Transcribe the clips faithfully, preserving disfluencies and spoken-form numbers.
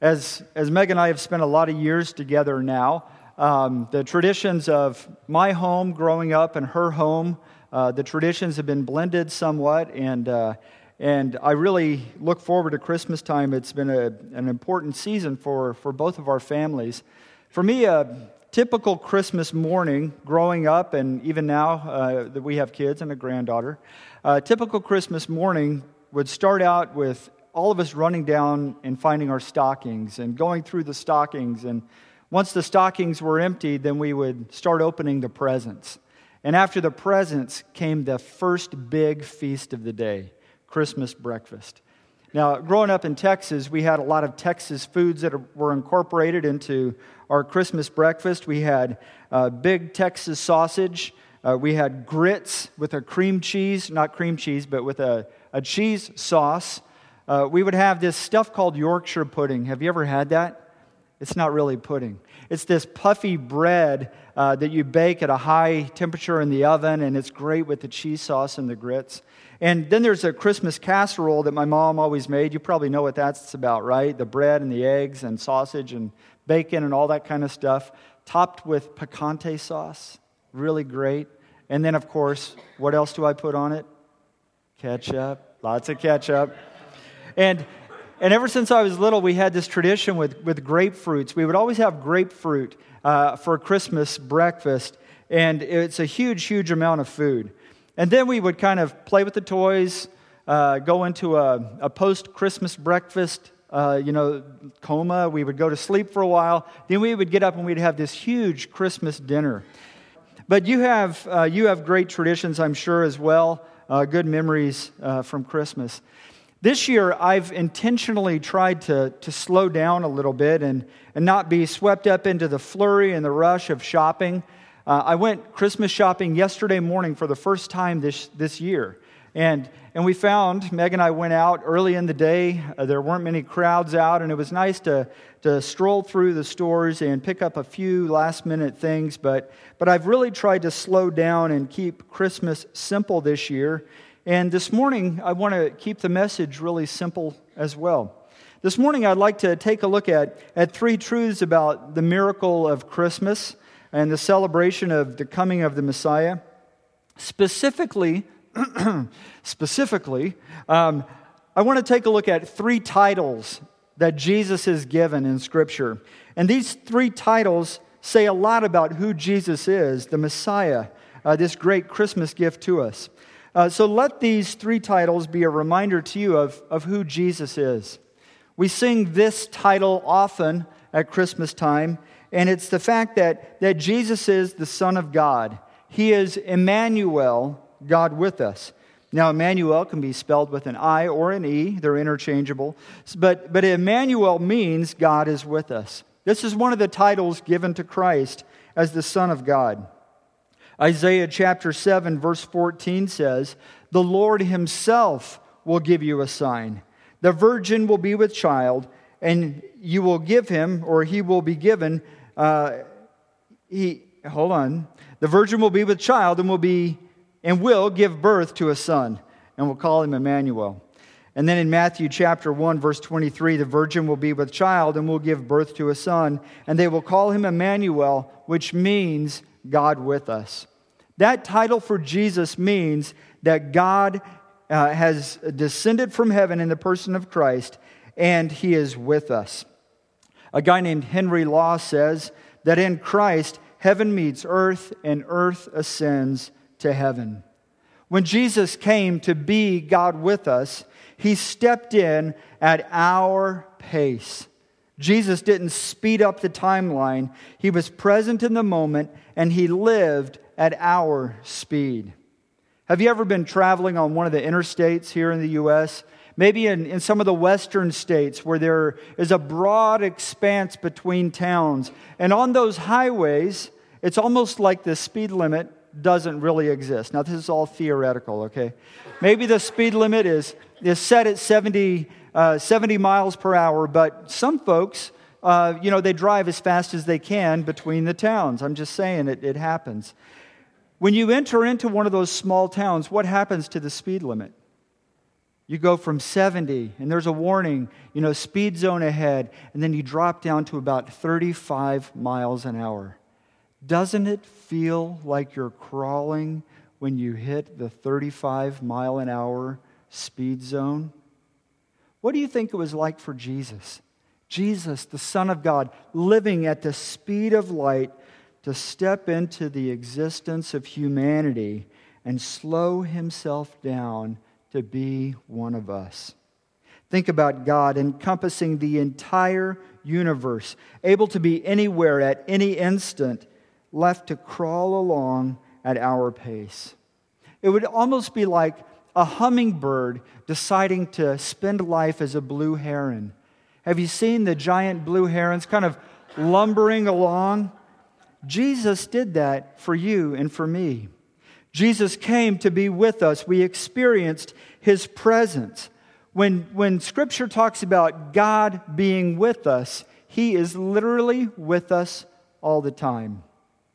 As as Meg and I have spent a lot of years together now, um, the traditions of my home growing up and her home, uh, the traditions have been blended somewhat, and uh, and I really look forward to Christmas time. It's been a, an important season for, for both of our families. For me, a typical Christmas morning growing up, and even now uh, that we have kids and a granddaughter, a typical Christmas morning would start out with all of us running down and finding our stockings and going through the stockings. And once the stockings were emptied, then we would start opening the presents. And after the presents came the first big feast of the day, Christmas breakfast. Now, growing up in Texas, we had a lot of Texas foods that were incorporated into our Christmas breakfast. We had uh, big Texas sausage. Uh, we had grits with a cream cheese, not cream cheese, but with a, a cheese sauce. Uh, we would have this stuff called Yorkshire pudding. Have you ever had that? It's not really pudding. It's this puffy bread uh, that you bake at a high temperature in the oven, and it's great with the cheese sauce and the grits. And then there's a Christmas casserole that my mom always made. You probably know what that's about, right? The bread and the eggs and sausage and bacon and all that kind of stuff, topped with picante sauce. Really great. And then, of course, what else do I put on it? Ketchup. Lots of ketchup. And and ever since I was little, we had this tradition with, with grapefruits. We would always have grapefruit uh, for Christmas breakfast, and it's a huge, huge amount of food. And then we would kind of play with the toys, uh, go into a, a post-Christmas breakfast, uh, you know, coma. We would go to sleep for a while. Then we would get up and we'd have this huge Christmas dinner. But you have uh, you have great traditions, I'm sure, as well, uh, good memories uh, from Christmas. This year, I've intentionally tried to, to slow down a little bit and, and not be swept up into the flurry and the rush of shopping. Uh, I went Christmas shopping yesterday morning for the first time this this year. And and we found, Meg and I went out early in the day. Uh, there weren't many crowds out, and it was nice to, to stroll through the stores and pick up a few last-minute things. But, but I've really tried to slow down and keep Christmas simple this year. And this morning, I want to keep the message really simple as well. This morning, I'd like to take a look at, at three truths about the miracle of Christmas and the celebration of the coming of the Messiah. Specifically, specifically, um, I want to take a look at three titles that Jesus is given in Scripture. And these three titles say a lot about who Jesus is, the Messiah, uh, this great Christmas gift to us. Uh, so let these three titles be a reminder to you of, of who Jesus is. We sing this title often at Christmas time, and it's the fact that, that Jesus is the Son of God. He is Emmanuel, God with us. Now, Emmanuel can be spelled with an I or an E. They're interchangeable. But, but Emmanuel means God is with us. This is one of the titles given to Christ as the Son of God. Isaiah chapter seven, verse fourteen says, "The Lord himself will give you a sign. The virgin will be with child, and you will give him," or he will be given, uh, he, hold on. "The virgin will be with child and will be, and will give birth to a son, and will call him Emmanuel." And then in Matthew chapter one, verse twenty-three, "The virgin will be with child and will give birth to a son, and they will call him Emmanuel," which means God with us. That title for Jesus means that God uh, has descended from heaven in the person of Christ, and he is with us. A guy named Henry Law says that in Christ, heaven meets earth and earth ascends to heaven. When Jesus came to be God with us, he stepped in at our pace. Jesus didn't speed up the timeline. He was present in the moment, and he lived at our speed. Have you ever been traveling on one of the interstates here in the U S? Maybe in, in some of the western states where there is a broad expanse between towns. And on those highways, it's almost like the speed limit doesn't really exist. Now, this is all theoretical, okay? Maybe the speed limit is, is set at seventy, uh, seventy miles per hour, but some folks, uh, you know, they drive as fast as they can between the towns. I'm just saying it, it happens. When you enter into one of those small towns, what happens to the speed limit? You go from seventy, and there's a warning, you know, speed zone ahead, and then you drop down to about thirty-five miles an hour. Doesn't it feel like you're crawling when you hit the thirty-five mile an hour speed zone? What do you think it was like for Jesus? Jesus, the Son of God, living at the speed of light to step into the existence of humanity and slow himself down to be one of us. Think about God encompassing the entire universe, able to be anywhere at any instant, left to crawl along at our pace. It would almost be like a hummingbird deciding to spend life as a blue heron. Have you seen the giant blue herons kind of lumbering along? Jesus did that for you and for me. Jesus came to be with us. We experienced His presence. When, when Scripture talks about God being with us, He is literally with us all the time.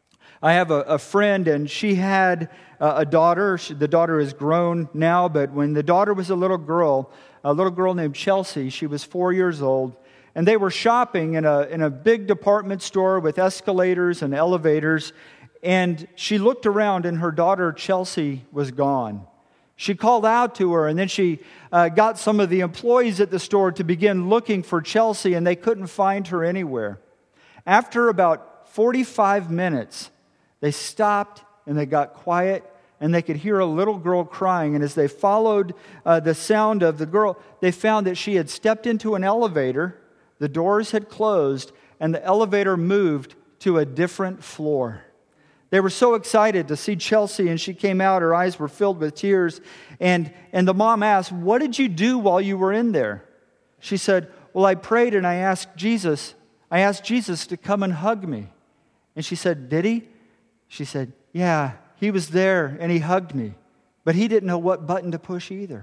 I have a, a friend, and she had uh, a daughter. She, the daughter is grown now, but when the daughter was a little girl, a little girl named Chelsea, she was four years old, and they were shopping in a, in a big department store with escalators and elevators, and she looked around, and her daughter Chelsea was gone. She called out to her, and then she uh, got some of the employees at the store to begin looking for Chelsea, and they couldn't find her anywhere. After about forty-five minutes, they stopped and they got quiet, and they could hear a little girl crying. And as they followed uh, the sound of the girl, they found that she had stepped into an elevator, the doors had closed, and the elevator moved to a different floor. They were so excited to see Chelsea, and she came out. Her eyes were filled with tears. And, and the mom asked, "What did you do while you were in there?" She said, "Well, I prayed and I asked Jesus, I asked Jesus to come and hug me." And she said, "Did he?" She said, "Yeah, he was there and he hugged me, but he didn't know what button to push either."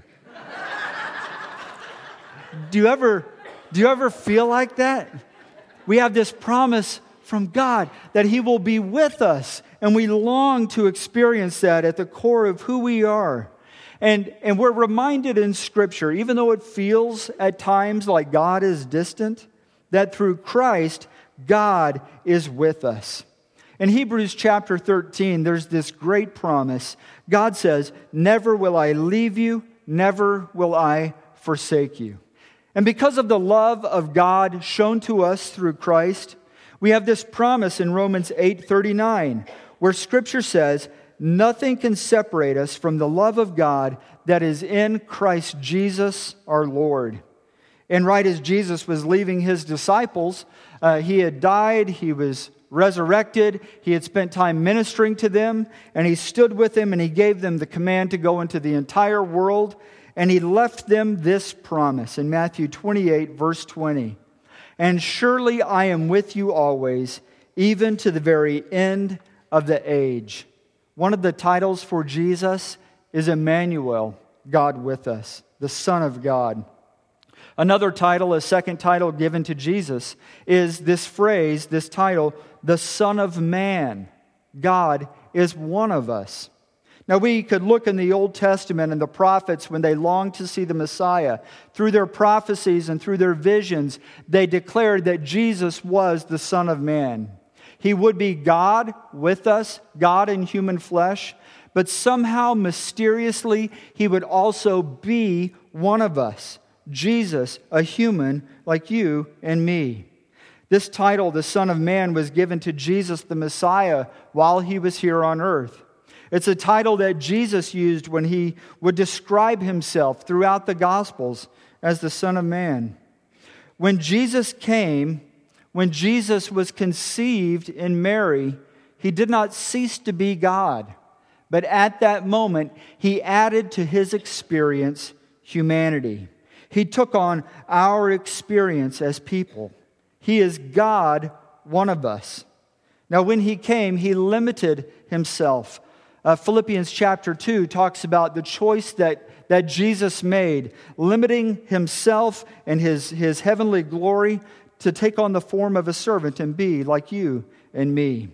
Do you ever, do you ever feel like that? We have this promise from God that He will be with us, and we long to experience that at the core of who we are. And, and we're reminded in Scripture, even though it feels at times like God is distant, that through Christ, God is with us. In Hebrews chapter thirteen, there's this great promise. God says, "Never will I leave you, never will I forsake you." And because of the love of God shown to us through Christ, we have this promise in Romans eight thirty-nine, where Scripture says, "Nothing can separate us from the love of God that is in Christ Jesus our Lord." And right as Jesus was leaving His disciples, uh, He had died, He was resurrected, He had spent time ministering to them, and He stood with them and He gave them the command to go into the entire world, and He left them this promise in Matthew twenty-eight, verse twenty. "And surely I am with you always, even to the very end of the age." One of the titles for Jesus is Emmanuel, God with us, the Son of God. Another title, a second title given to Jesus, is this phrase, this title, the Son of Man. God is one of us. Now, we could look in the Old Testament and the prophets when they longed to see the Messiah. Through their prophecies and through their visions, they declared that Jesus was the Son of Man. He would be God with us, God in human flesh, but somehow, mysteriously, He would also be one of us. Jesus, a human like you and me. This title, the Son of Man, was given to Jesus the Messiah while He was here on earth. It's a title that Jesus used when He would describe Himself throughout the Gospels as the Son of Man. When Jesus came, when Jesus was conceived in Mary, He did not cease to be God. But at that moment, He added to His experience humanity. He took on our experience as people. He is God, one of us. Now, when He came, He limited Himself. Uh, Philippians chapter two talks about the choice that, that Jesus made, limiting Himself and his, his heavenly glory to take on the form of a servant and be like you and me.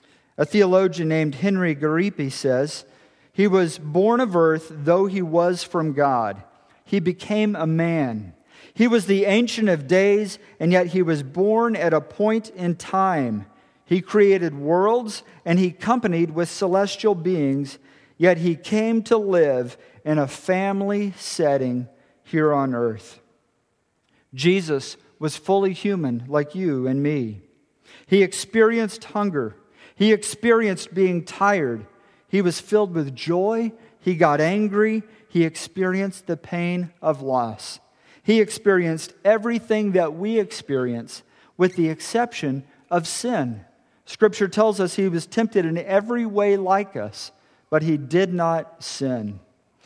A theologian named Henry Garipi says, "He was born of earth, though He was from God. He became a man. He was the Ancient of Days, and yet he was born at a point in time. He created worlds, and he companied with celestial beings, yet he came to live in a family setting here on earth. Jesus was fully human like you and me. He experienced hunger. He experienced being tired. He was filled with joy. He got angry. He experienced the pain of loss. He experienced everything that we experience with the exception of sin. Scripture tells us he was tempted in every way like us, but he did not sin.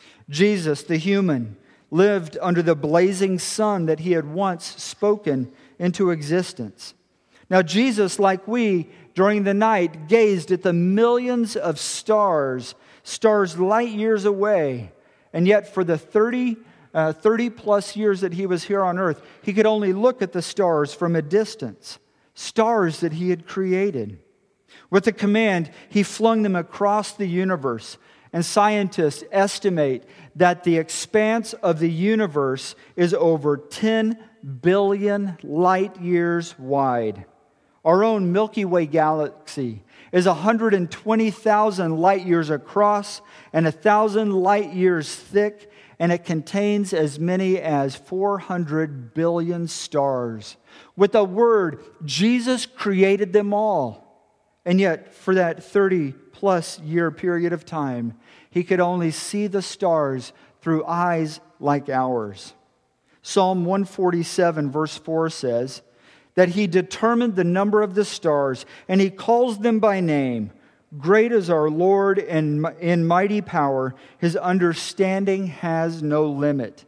Jesus, the human, lived under the blazing sun that he had once spoken into existence. Now, Jesus, like we, during the night, gazed at the millions of stars, stars light years away, and yet for the thirty, uh, thirty plus years that he was here on earth, he could only look at the stars from a distance, stars that he had created. With a command, he flung them across the universe, and scientists estimate that the expanse of the universe is over ten billion light years wide. Our own Milky Way galaxy is one hundred twenty thousand light years across and one thousand light years thick, and it contains as many as four hundred billion stars. With a word, Jesus created them all. And yet, for that thirty plus year period of time, he could only see the stars through eyes like ours. Psalm one forty-seven verse four says that he determined the number of the stars, and he calls them by name. Great is our Lord, and in mighty power, his understanding has no limit.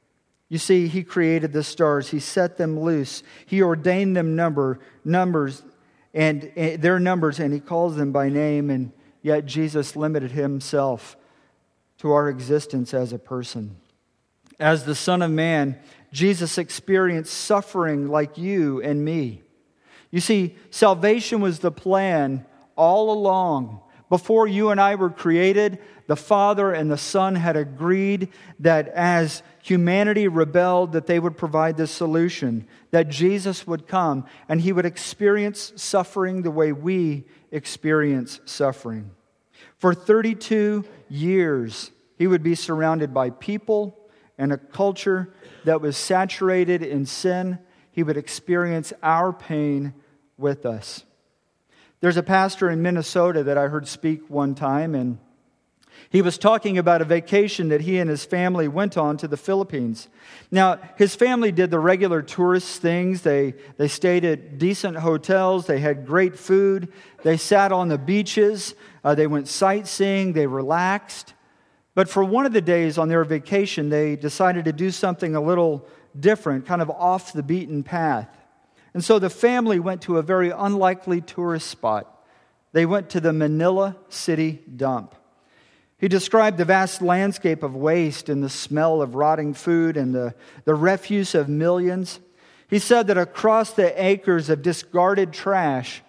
You see, he created the stars, he set them loose, he ordained them number numbers and their numbers, and he calls them by name, and yet Jesus limited himself to our existence as a person. As the Son of Man, Jesus experienced suffering like you and me. You see, salvation was the plan all along. Before you and I were created, the Father and the Son had agreed that as humanity rebelled, that they would provide the solution, that Jesus would come and he would experience suffering the way we experience suffering. For thirty-two years, he would be surrounded by people and a culture that was saturated in sin. He would experience our pain with us. There's a pastor in Minnesota that I heard speak one time, and he was talking about a vacation that he and his family went on to the Philippines. Now, his family did the regular tourist things. They, they stayed at decent hotels. They had great food. They sat on the beaches. Uh, they went sightseeing. They relaxed. But for one of the days on their vacation, they decided to do something a little different, kind of off the beaten path. And so the family went to a very unlikely tourist spot. They went to the Manila City dump. He described the vast landscape of waste and the smell of rotting food and the, the refuse of millions. He said that across the acres of discarded trash,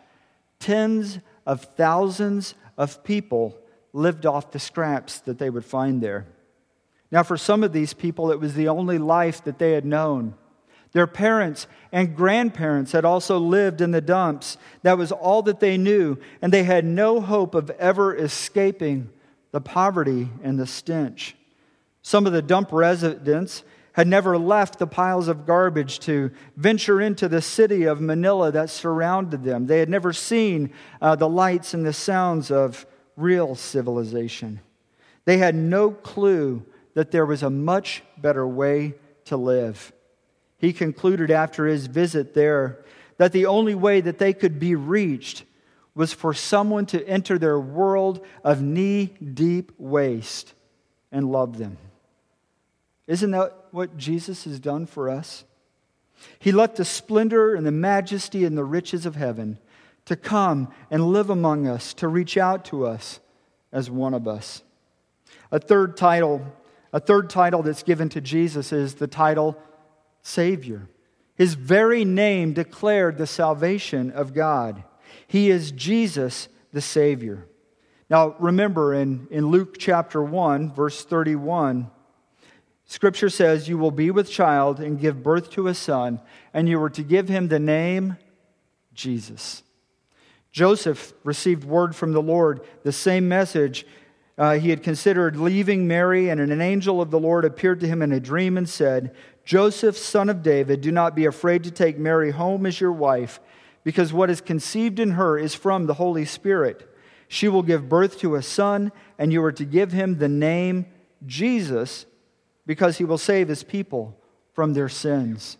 tens of thousands of people lived off the scraps that they would find there. Now, for some of these people, it was the only life that they had known. Their parents and grandparents had also lived in the dumps. That was all that they knew, and they had no hope of ever escaping the poverty and the stench. Some of the dump residents had never left the piles of garbage to venture into the city of Manila that surrounded them. They had never seen uh, the lights and the sounds of real civilization. They had no clue that there was a much better way to live. He concluded after his visit there that the only way that they could be reached was for someone to enter their world of knee-deep waste and love them. Isn't that what Jesus has done for us? He left the splendor and the majesty and the riches of heaven to come and live among us, to reach out to us as one of us. A third title, a third title that's given to Jesus is the title Savior. His very name declared the salvation of God. He is Jesus, the Savior. Now remember in, in Luke chapter one, verse thirty-one, Scripture says, "You will be with child and give birth to a son, and you are to give him the name Jesus." Joseph received word from the Lord, the same message. Uh, he had considered leaving Mary, and an angel of the Lord appeared to him in a dream and said, "Joseph, son of David, do not be afraid to take Mary home as your wife, because what is conceived in her is from the Holy Spirit. She will give birth to a son, and you are to give him the name Jesus, because he will save his people from their sins."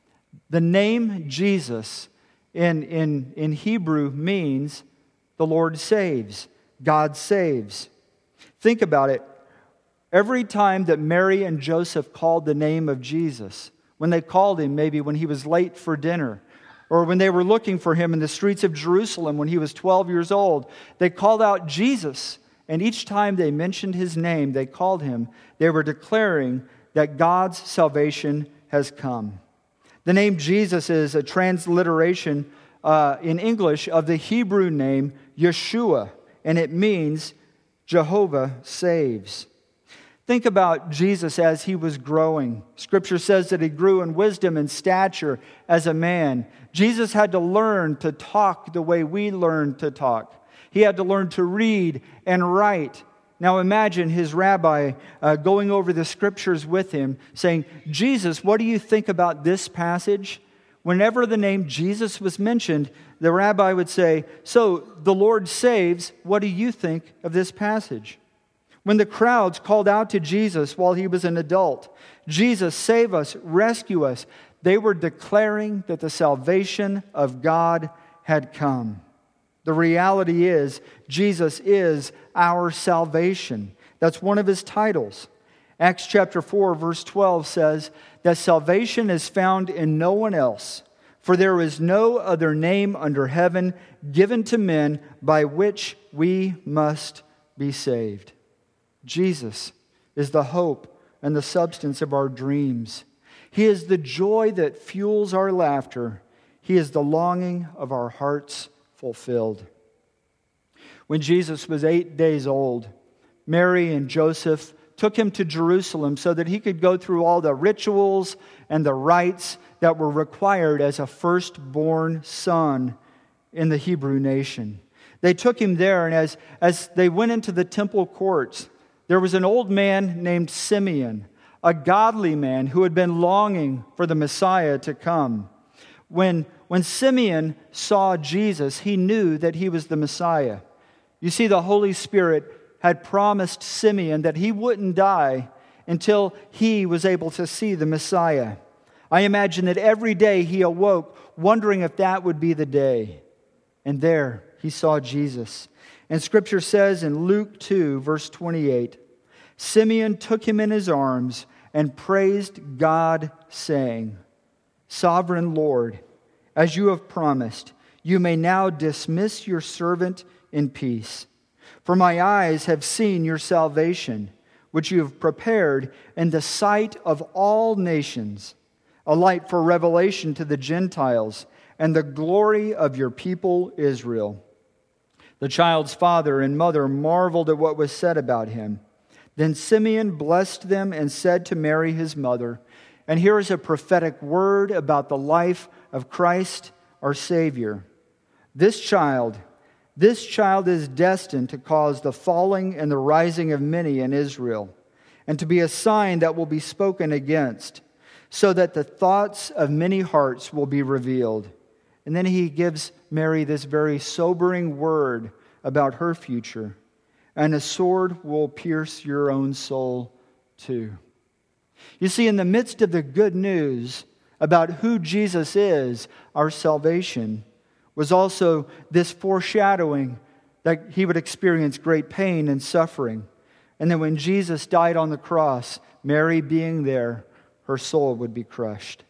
The name Jesus in, in, in Hebrew means the Lord saves, God saves. Think about it. Every time that Mary and Joseph called the name of Jesus, when they called him, maybe when he was late for dinner, or when they were looking for him in the streets of Jerusalem when he was twelve years old, they called out Jesus. And each time they mentioned his name, they called him, they were declaring that God's salvation has come. The name Jesus is a transliteration uh, in English of the Hebrew name Yeshua, and it means Jehovah saves. Think about Jesus as he was growing. Scripture says that he grew in wisdom and stature as a man. Jesus had to learn to talk the way we learn to talk. He had to learn to read and write. Now imagine his rabbi uh, going over the Scriptures with him, saying, "Jesus, what do you think about this passage?" Whenever the name Jesus was mentioned, the rabbi would say, "So the Lord saves, what do you think of this passage?" When the crowds called out to Jesus while he was an adult, "Jesus, save us, rescue us," they were declaring that the salvation of God had come. The reality is, Jesus is our salvation. That's one of his titles. Acts chapter four, verse twelve says that salvation is found in no one else, for there is no other name under heaven given to men by which we must be saved. Jesus is the hope and the substance of our dreams. He is the joy that fuels our laughter. He is the longing of our hearts fulfilled. When Jesus was eight days old, Mary and Joseph took him to Jerusalem so that he could go through all the rituals and the rites that were required as a firstborn son in the Hebrew nation. They took him there, and as, as they went into the temple courts, there was an old man named Simeon, a godly man who had been longing for the Messiah to come. When, when Simeon saw Jesus, he knew that he was the Messiah. You see, the Holy Spirit had promised Simeon that he wouldn't die until he was able to see the Messiah. I imagine that every day he awoke wondering if that would be the day. And there he saw Jesus. And Scripture says in Luke two, verse twenty-eight, Simeon took him in his arms and praised God, saying, "Sovereign Lord, as you have promised, you may now dismiss your servant in peace. For my eyes have seen your salvation, which you have prepared in the sight of all nations, a light for revelation to the Gentiles, and the glory of your people Israel." The child's father and mother marveled at what was said about him. Then Simeon blessed them and said to Mary his mother, and here is a prophetic word about the life of Christ our Savior. This child, this child is destined to cause the falling and the rising of many in Israel, and to be a sign that will be spoken against, so that the thoughts of many hearts will be revealed. And then he gives Mary this very sobering word about her future. And a sword will pierce your own soul too. You see, in the midst of the good news about who Jesus is, our salvation, was also this foreshadowing that he would experience great pain and suffering. And then when Jesus died on the cross, Mary being there, her soul would be crushed.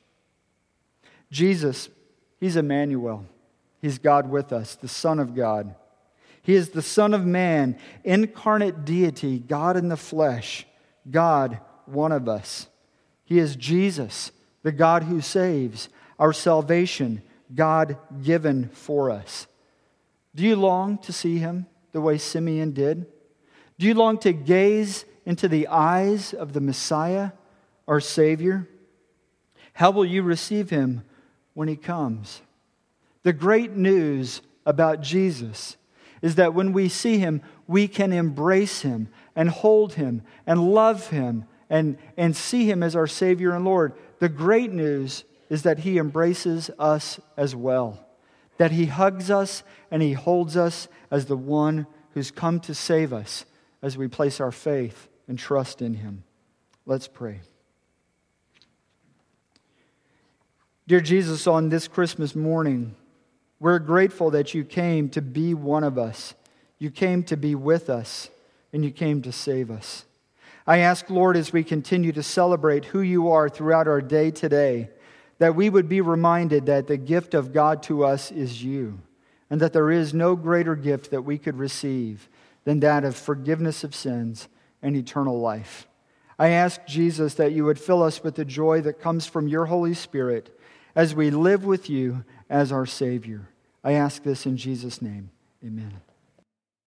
Jesus, he's Emmanuel. He's God with us, the Son of God. He is the Son of Man, incarnate deity, God in the flesh, God, one of us. He is Jesus, the God who saves, our salvation, God given for us. Do you long to see him the way Simeon did? Do you long to gaze into the eyes of the Messiah our Savior? How will you receive Him when He comes? The great news about Jesus is that when we see Him, we can embrace Him and hold Him and love Him and, and see Him as our Savior and Lord. The great news is that He embraces us as well, that He hugs us and He holds us as the one who's come to save us as we place our faith and trust in Him. Let's pray. Dear Jesus, on this Christmas morning, we're grateful that You came to be one of us. You came to be with us, and You came to save us. I ask, Lord, as we continue to celebrate who You are throughout our day today, that we would be reminded that the gift of God to us is You, and that there is no greater gift that we could receive than that of forgiveness of sins and eternal life. I ask, Jesus, that You would fill us with the joy that comes from Your Holy Spirit as we live with You as our Savior. I ask this in Jesus' name. Amen.